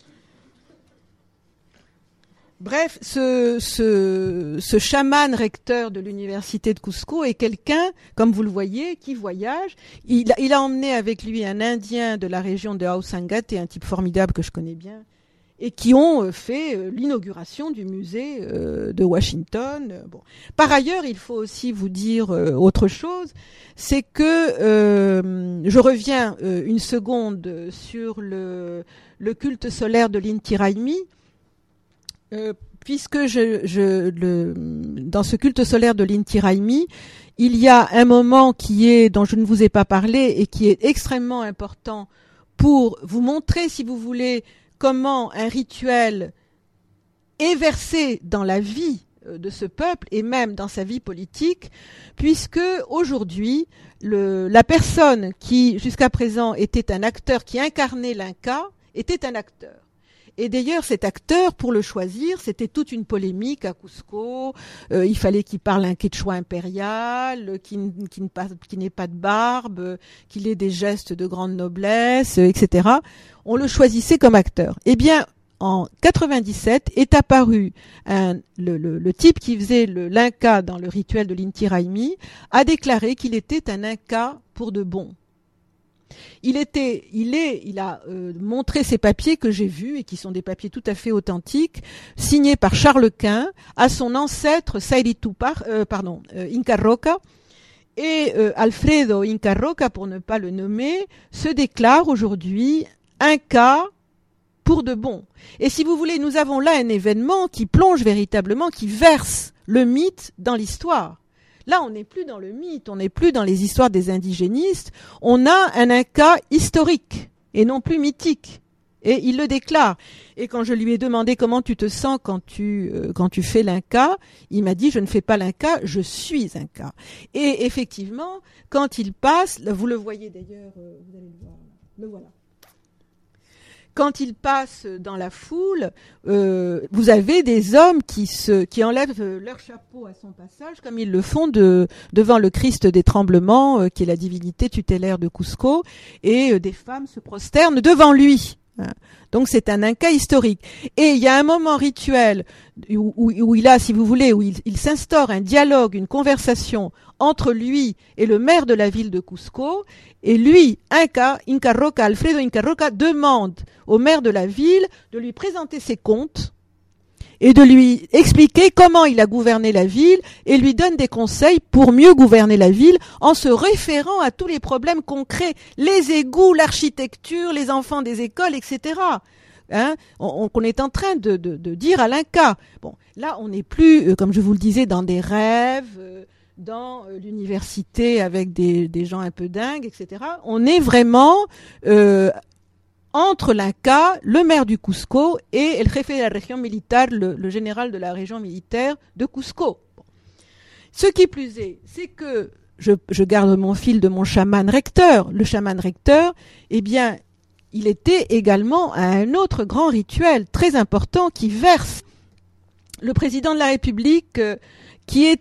Bref, ce chaman recteur de l'université de Cusco est quelqu'un, comme vous le voyez, qui voyage. Il a emmené avec lui un Indien de la région de Housangate, un type formidable que je connais bien, et qui ont fait l'inauguration du musée de Washington. Bon. Par ailleurs, il faut aussi vous dire autre chose, c'est que je reviens une seconde sur le culte solaire de l'Inti Raymi, puisque dans ce culte solaire de l'Inti Raymi, il y a un moment dont je ne vous ai pas parlé et qui est extrêmement important pour vous montrer, si vous voulez, comment un rituel est versé dans la vie de ce peuple et même dans sa vie politique, puisque aujourd'hui, la personne qui jusqu'à présent était un acteur qui incarnait l'Inca était un acteur. Et d'ailleurs, cet acteur, pour le choisir, c'était toute une polémique à Cusco. Il fallait qu'il parle un quechua impérial, qu'il n'ait pas de barbe, qu'il ait des gestes de grande noblesse, etc. On le choisissait comme acteur. Eh bien, en 97 est apparu le type qui faisait l'Inca dans le rituel de l'Inti Raymi, a déclaré qu'il était un Inca pour de bon. Il a montré ces papiers que j'ai vus et qui sont des papiers tout à fait authentiques, signés par Charles Quint à son ancêtre Inca Roca. Et Alfredo Inca Roca, pour ne pas le nommer, se déclare aujourd'hui Inca pour de bon. Et si vous voulez, nous avons là un événement qui plonge véritablement, qui verse le mythe dans l'histoire. Là, on n'est plus dans le mythe, on n'est plus dans les histoires des indigénistes. On a un Inca historique et non plus mythique. Et il le déclare. Et quand je lui ai demandé comment tu te sens quand tu fais l'Inca, il m'a dit je ne fais pas l'Inca, je suis Inca. Et effectivement, quand il passe, vous le voyez d'ailleurs, vous allez le voir, le voilà. Quand il passe dans la foule, vous avez des hommes qui enlèvent leur chapeau à son passage, comme ils le font devant le Christ des tremblements, qui est la divinité tutélaire de Cusco, et des femmes se prosternent devant lui. Donc c'est un Inca historique. Et il y a un moment rituel où il a, si vous voulez, où il s'instaure un dialogue, une conversation entre lui et le maire de la ville de Cusco. Et lui, Inca Roca, Alfredo Inca Roca, demande au maire de la ville de lui présenter ses comptes et de lui expliquer comment il a gouverné la ville et lui donne des conseils pour mieux gouverner la ville en se référant à tous les problèmes concrets, les égouts, l'architecture, les enfants des écoles, etc. On est en train de dire à l'Inca. Bon, là, on n'est plus, comme je vous le disais, dans des rêves, dans l'université avec des gens un peu dingues, etc. On est vraiment entre l'Inca, le maire du Cusco, et el jefe de la région militaire, le général de la région militaire de Cusco. Bon. Ce qui plus est, c'est que je garde mon fil de mon chaman recteur. Le chaman recteur, eh bien, il était également à un autre grand rituel très important qui verse le président de la République qui est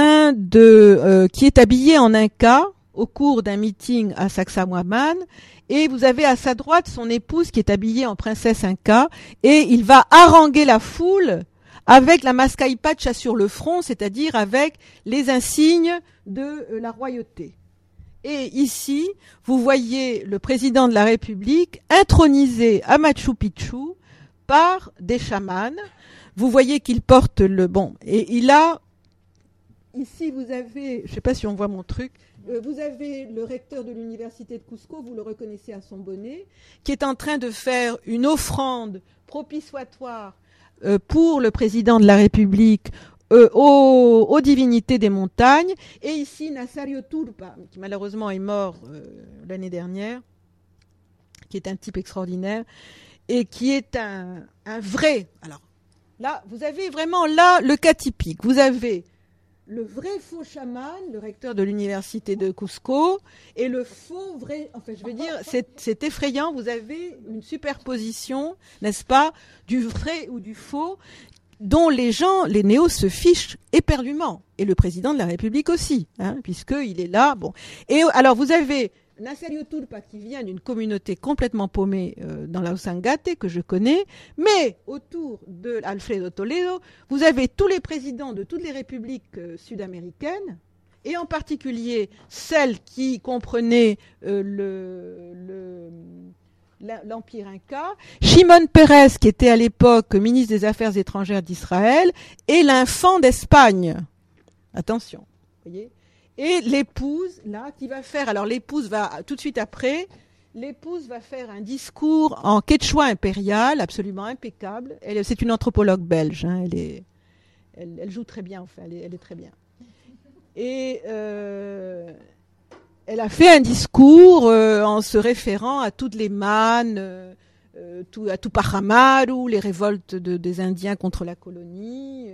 habillé en Inca au cours d'un meeting à Sacsayhuamán, et vous avez à sa droite son épouse qui est habillée en princesse Inca, et il va haranguer la foule avec la mascaipacha sur le front, c'est-à-dire avec les insignes de la royauté. Et ici, vous voyez le président de la République intronisé à Machu Picchu par des chamans. Vous voyez qu'il porte et il a, ici vous avez, je ne sais pas si on voit mon truc, vous avez le recteur de l'université de Cusco, vous le reconnaissez à son bonnet, qui est en train de faire une offrande propitiatoire pour le président de la République aux divinités des montagnes. Et ici, Nazario Turpa, qui malheureusement est mort l'année dernière, qui est un type extraordinaire, et qui est un vrai... Alors là, vous avez vraiment le cas typique. Vous avez le vrai faux chaman, le recteur de l'université de Cusco, et le faux vrai... Enfin, je veux dire, c'est effrayant. Vous avez une superposition, n'est-ce pas, du vrai ou du faux, dont les néos se fichent éperdument. Et le président de la République aussi, puisqu'il est là. Bon. Et alors, vous avez Nazario Turpa qui vient d'une communauté complètement paumée dans la Usangate, que je connais, mais autour de Alfredo Toledo, vous avez tous les présidents de toutes les républiques sud-américaines, et en particulier celles qui comprenaient l'Empire Inca, Shimon Peres, qui était à l'époque ministre des Affaires étrangères d'Israël, et l'infant d'Espagne. Attention, voyez. Et l'épouse, là, qui va faire... Alors, l'épouse va, tout de suite après, l'épouse va faire un discours en quechua impérial, absolument impeccable. C'est une anthropologue belge, elle joue très bien, enfin, elle est très bien. Et elle a fait un discours en se référant à toutes les mannes à Tupac Amaru, les révoltes des Indiens contre la colonie,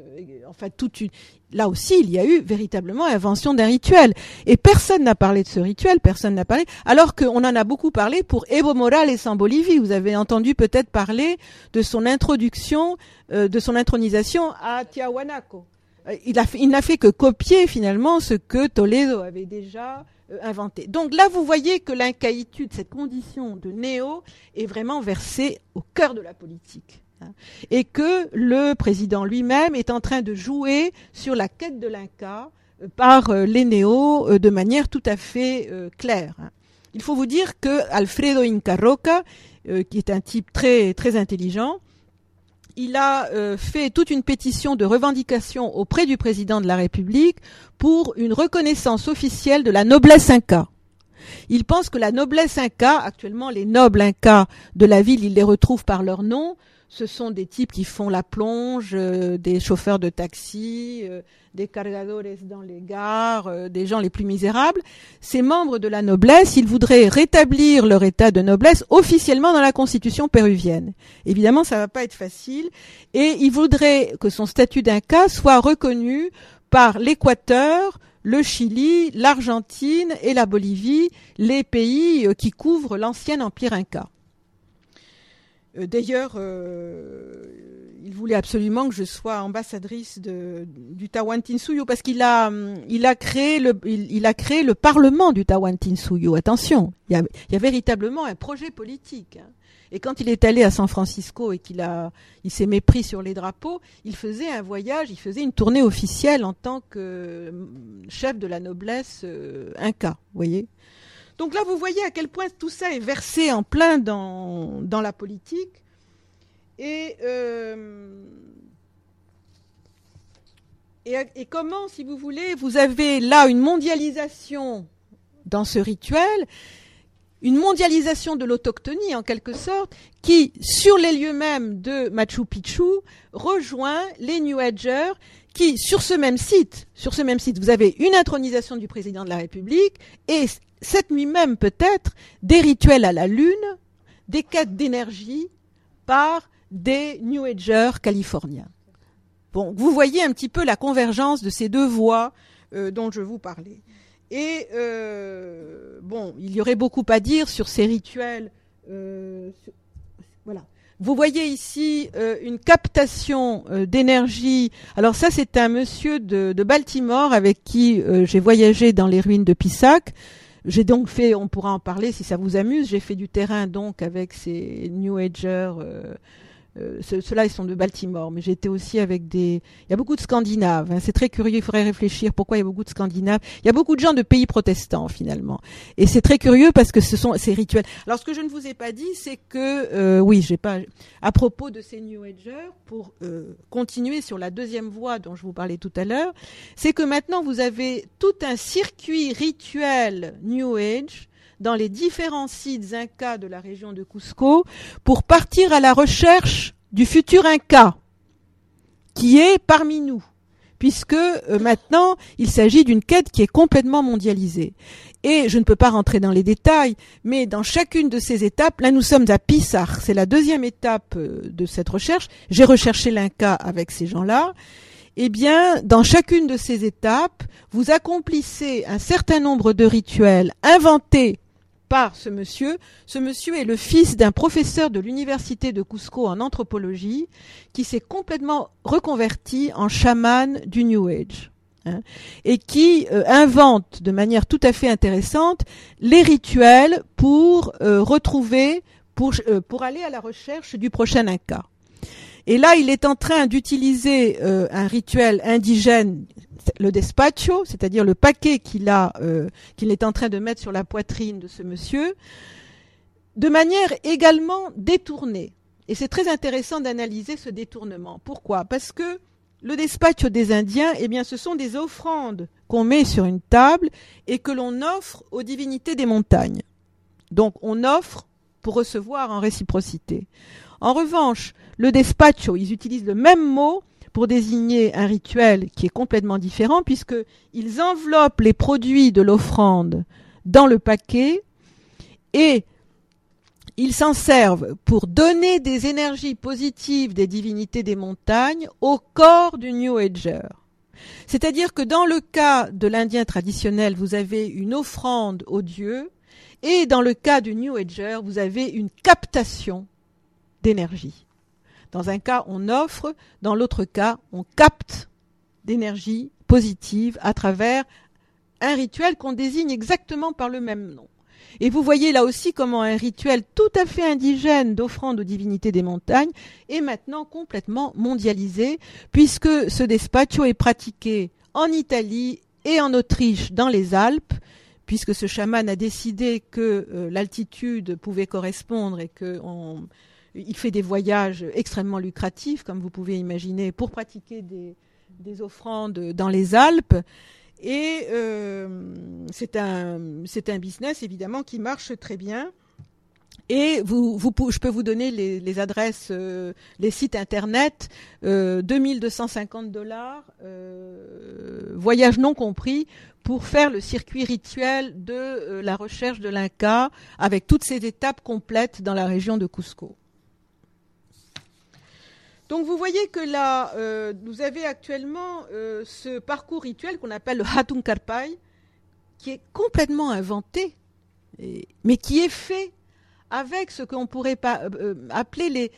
là aussi il y a eu véritablement invention d'un rituel. Et personne n'a parlé de ce rituel, personne n'a parlé, alors qu'on en a beaucoup parlé pour Evo Morales en Bolivie. Vous avez entendu peut-être parler de son introduction, de son intronisation à Tiahuanaco. Il n'a fait que copier finalement ce que Toledo avait déjà inventé. Donc là, vous voyez que l'incaïtude, cette condition de néo, est vraiment versée au cœur de la politique. Et que le président lui-même est en train de jouer sur la quête de l'Inca par les néos de manière tout à fait claire. Il faut vous dire que Alfredo Inca Roca, qui est un type très, très intelligent, il a fait toute une pétition de revendication auprès du président de la République pour une reconnaissance officielle de la noblesse inca. Il pense que la noblesse inca, actuellement les nobles incas de la ville, il les retrouve par leur nom. Ce sont des types qui font la plonge, des chauffeurs de taxi, des cargadores dans les gares, des gens les plus misérables. Ces membres de la noblesse, ils voudraient rétablir leur état de noblesse officiellement dans la constitution péruvienne. Évidemment, ça va pas être facile. Et ils voudraient que son statut d'inca soit reconnu par l'Équateur, le Chili, l'Argentine et la Bolivie, les pays qui couvrent l'ancien empire inca. D'ailleurs, il voulait absolument que je sois ambassadrice du Tawantinsuyo parce qu'il a créé le Parlement du Tawantinsuyo. Attention, il y a véritablement un projet politique. Et quand il est allé à San Francisco et qu'il s'est mépris sur les drapeaux, il faisait un voyage, il faisait une tournée officielle en tant que chef de la noblesse inca, vous voyez. Donc là, vous voyez à quel point tout ça est versé en plein dans la politique. Et comment, si vous voulez, vous avez là une mondialisation dans ce rituel, une mondialisation de l'autochtonie en quelque sorte, qui, sur les lieux mêmes de Machu Picchu, rejoint les New Agers qui, sur ce même site, vous avez une intronisation du président de la République et cette nuit même peut-être des rituels à la lune, des quêtes d'énergie par des New Agers californiens. Bon, vous voyez un petit peu la convergence de ces deux voies dont je vous parlais. Et bon, il y aurait beaucoup à dire sur ces rituels. Voilà. Vous voyez ici une captation d'énergie. Alors ça, c'est un monsieur de Baltimore avec qui j'ai voyagé dans les ruines de Pisac. J'ai donc fait, on pourra en parler si ça vous amuse, j'ai fait du terrain donc avec ces New Agers. Ceux-là, ils sont de Baltimore, mais j'étais aussi avec il y a beaucoup de Scandinaves, hein, c'est très curieux, il faudrait réfléchir pourquoi il y a beaucoup de Scandinaves. Il y a beaucoup de gens de pays protestants, finalement. Et c'est très curieux parce que ce sont ces rituels. Alors, ce que je ne vous ai pas dit, c'est que, à propos de ces New Agers, pour continuer sur la deuxième voie dont je vous parlais tout à l'heure, c'est que maintenant, vous avez tout un circuit rituel New Age dans les différents sites incas de la région de Cusco pour partir à la recherche du futur Inca qui est parmi nous, puisque maintenant il s'agit d'une quête qui est complètement mondialisée. Et je ne peux pas rentrer dans les détails, mais dans chacune de ces étapes, là nous sommes à Pisac, c'est la deuxième étape de cette recherche. J'ai recherché l'Inca avec ces gens-là. Eh bien, dans chacune de ces étapes, vous accomplissez un certain nombre de rituels inventés par ce monsieur. Ce monsieur est le fils d'un professeur de l'université de Cusco en anthropologie qui s'est complètement reconverti en chaman du New Age, hein, et qui invente de manière tout à fait intéressante les rituels pour retrouver, pour aller à la recherche du prochain Inca. Et là, il est en train d'utiliser un rituel indigène, le despacho, c'est-à-dire le paquet qu'il est en train de mettre sur la poitrine de ce monsieur, de manière également détournée. Et c'est très intéressant d'analyser ce détournement. Pourquoi ? Parce que le despacho des Indiens, eh bien, ce sont des offrandes qu'on met sur une table et que l'on offre aux divinités des montagnes. Donc, on offre pour recevoir en réciprocité. En revanche, le despacho, ils utilisent le même mot pour désigner un rituel qui est complètement différent, puisqu'ils enveloppent les produits de l'offrande dans le paquet et ils s'en servent pour donner des énergies positives des divinités des montagnes au corps du New Ager. C'est-à-dire que dans le cas de l'Indien traditionnel, vous avez une offrande aux dieux, et dans le cas du New Ager, vous avez une captation d'énergie. Dans un cas, on offre, dans l'autre cas, on capte d'énergie positive à travers un rituel qu'on désigne exactement par le même nom. Et vous voyez là aussi comment un rituel tout à fait indigène d'offrande aux divinités des montagnes est maintenant complètement mondialisé, puisque ce despacho est pratiqué en Italie et en Autriche dans les Alpes, puisque ce chaman a décidé que l'altitude pouvait correspondre et qu'il fait des voyages extrêmement lucratifs, comme vous pouvez imaginer, pour pratiquer des offrandes dans les Alpes. Et c'est un business évidemment qui marche très bien. Et je peux vous donner les adresses, les sites internet, $2250, voyage non compris, pour faire le circuit rituel de la recherche de l'Inca, avec toutes ces étapes complètes dans la région de Cusco. Donc vous voyez que là, vous avez actuellement ce parcours rituel qu'on appelle le Hatun Karpai, qui est complètement inventé, mais qui est fait avec ce qu'on pourrait appeler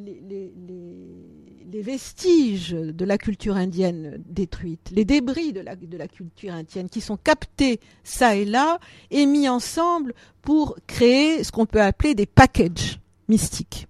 les vestiges de la culture indienne détruite, les débris de la culture indienne qui sont captés ça et là et mis ensemble pour créer ce qu'on peut appeler des packages mystiques.